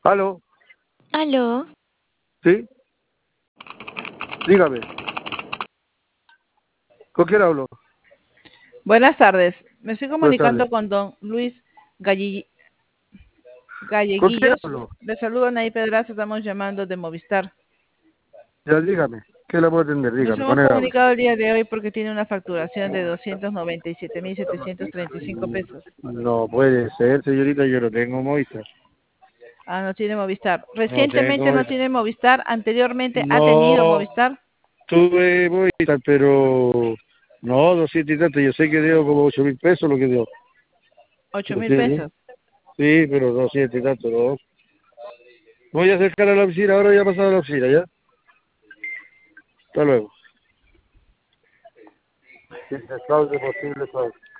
¿Aló? Aló, ¿Sí? Dígame. ¿Con quién hablo? Buenas tardes. Me estoy Buenas tardes. comunicando con don Luis ¿Con quién Galleguillos. hablo? Le saludo Anaí Pedraza, estamos llamando de Movistar. Ya, dígame. ¿Qué le puedo atender? Nos Dígame, hemos con él hablo. comunicado el día de hoy porque tiene una facturación de 297.735 pesos. No puede ser, señorita, yo no tengo Movistar. Ah, no tiene Movistar. No tengo Recientemente no Movistar. tiene Movistar, anteriormente ha tenido No, Movistar. tuve Movistar, pero no, 200 y tanto. Yo sé que dio como 8.000 pesos lo que dio. 8 Pero mil sí, pesos. sí, pero 200 y tanto, no. Voy a acercar a la oficina, ahora voy a pasar a la oficina, ¿ya? Hasta luego. Sí, es fraude posible, fraude.